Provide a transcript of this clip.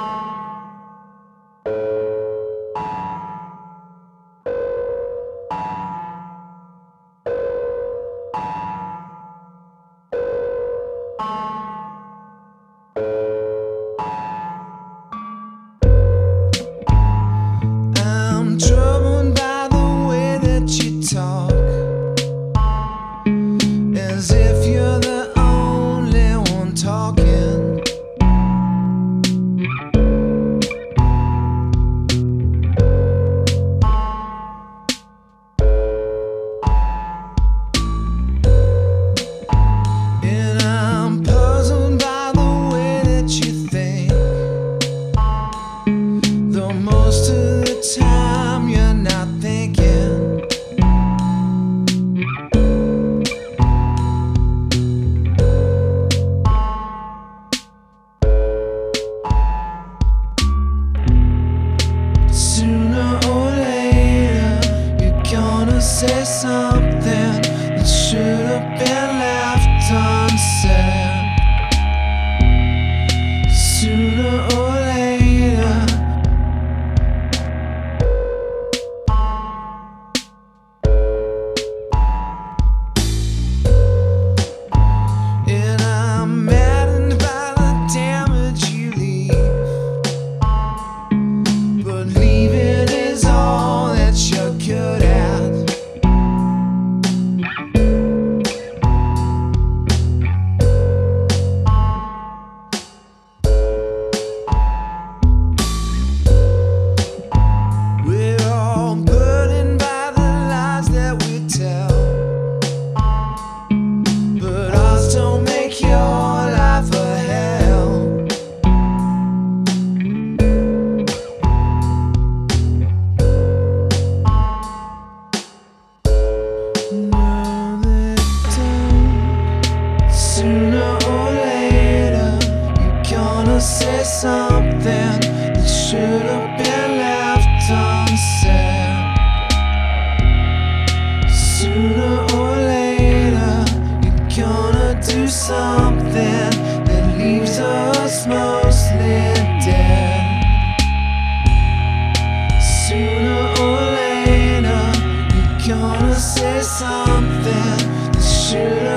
I'm troubled by the way that you talk, as if you're the only one talking. And I'm puzzled by the way that you think, though most of the time you're not thinking. Sooner or later you're gonna say something that should have been left unsaid. Sooner or later. And I'm maddened by the damage you leave, but leaving is all that you're good at. We're all burdened by the lies that we tell, but ours don't make your life a hell. No, they don't. Sooner or later you're gonna say something that should have been left unsaid. Sooner or later you're gonna do something that leaves us mostly dead. Sooner or later you're gonna say something that should